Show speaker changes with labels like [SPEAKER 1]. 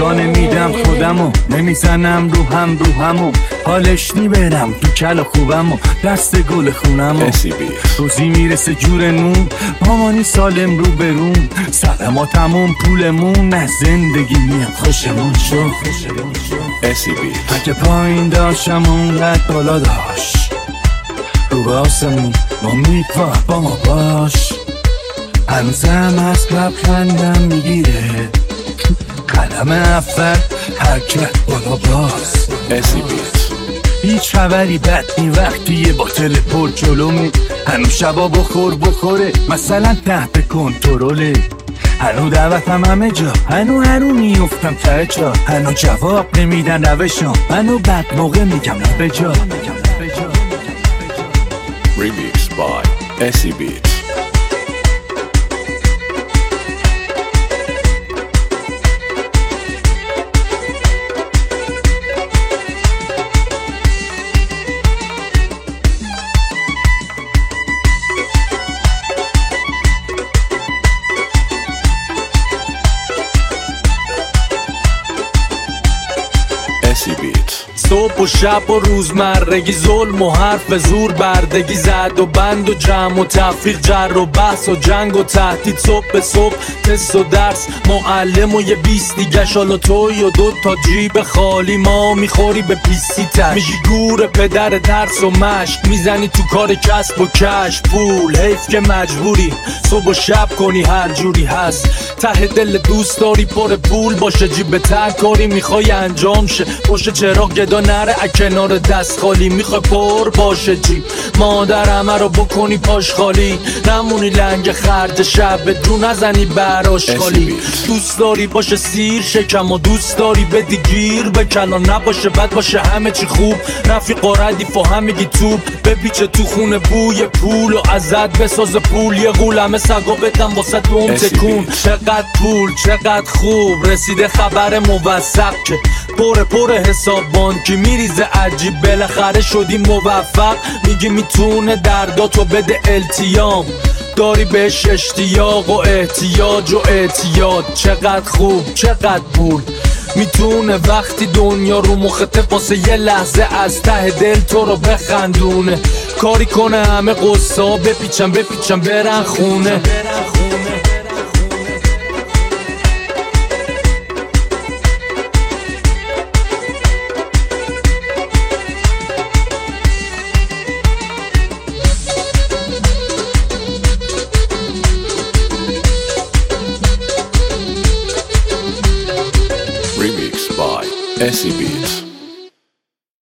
[SPEAKER 1] تکانه میدم خودمو، نمیزنم روحمو حالش نیبرم تو کل خوبمو، دست گل خونمو. روزی میرسه جور نون، مامانی سالم رو برون، سلما تموم پولمون، نه زندگی میاد خوشمون شو. اگه پایین داشتم اونقدر بالا داشت، رو به آسمون امید با ما باش. هنوزم از لبخندم میگیره قدم اول حرکت بالا باز. هیچ خبری بد نی وقتی یه باطل پر جلومه، هنو شبا بخوره مثلا تحت کنترله، هنو دعوتم همه جا، هنو میفتم ته جا، هنو جواب نمیدن روشم، هنو بد موقع میگم به جا.
[SPEAKER 2] Remix by SE Beats.
[SPEAKER 3] صبح و شب و روزمرگی، ظلم و حرف زور، بردگی، زد و بند و جمع و تفریق، جر و بحث و جنگ و تهدید، صبح به صبح تست و درس، معلم و یه 20 دیگه، حالا توی و 2 تا جیب خالی، ما میخوری به پیسی تش، میگی گور پدر درس و مشق، میزنی تو کار کسب و کش، پول حیف که مجبوری صبح و شب کنی هر جوری هست، ته دل دوست داری پر پول باشه، جیب تر کاری میخوای انجام شه، باشه چراغ گدا نره کنار دست خالی، میخوای پر باشه جیب، مادر همه رو بکنی پاش خالی، نمونی لنگ خرج شب بدون نزنی براش خالی، دوست داری باشه سیر شکم و دوست داری بدی گیر به کلان، نباشه بد باشه همه چی خوب، رفیق و ردیف و همگی توب، بپیچه تو خونه بوی پول و ازت بساز پول، یه غولمه سگا بدم واسه دوم تکون، چقدر پول چقدر خوب، رسیده خبر موثق که پر حساب بانکی میریزه عجیب، بالاخره شدی موفق، میگی میتونه درداتو بده التیام، داری بهش اشتیاق و احتیاج و اعتیاد، چقدر خوب چقدر پول میتونه وقتی دنیا رو مخته واسه یه لحظه از ته دل تو رو بخندونه، کاری کنه همه قصه بپیچن برن خونه.
[SPEAKER 2] Remix by SE Beats.